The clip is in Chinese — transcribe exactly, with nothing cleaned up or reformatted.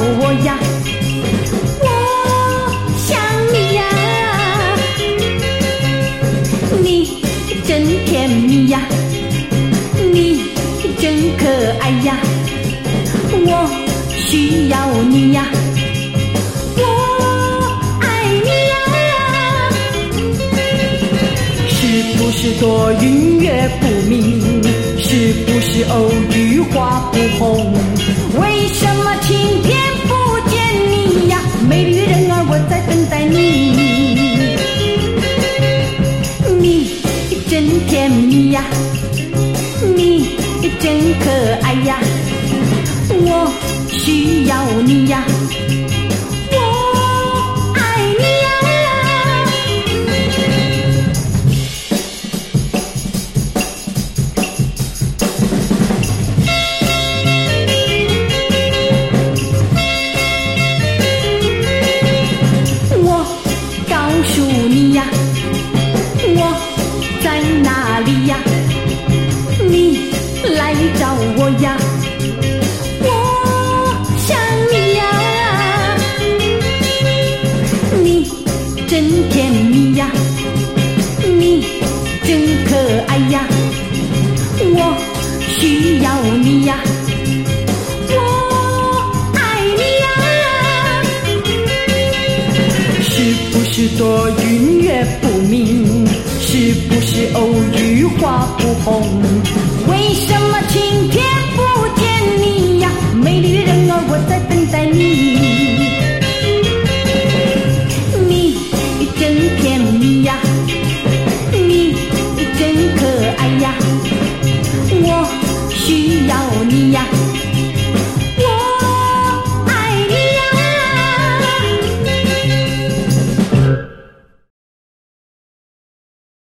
我呀，我想你呀，你真甜蜜呀，你真可爱呀，我需要你呀，我爱你呀，是不是多云月不明？是不是偶遇花不红？为什么晴天不见你呀？美丽人儿，我在等待你。你真甜蜜呀，你真可爱呀，我需要你呀，我爱你呀。我告诉你呀，我在哪里呀？你来找我呀，我想你呀，你真甜蜜呀，你真可爱呀，我需要你呀，我爱你呀，是不是多云月不明？是不是偶遇花不红？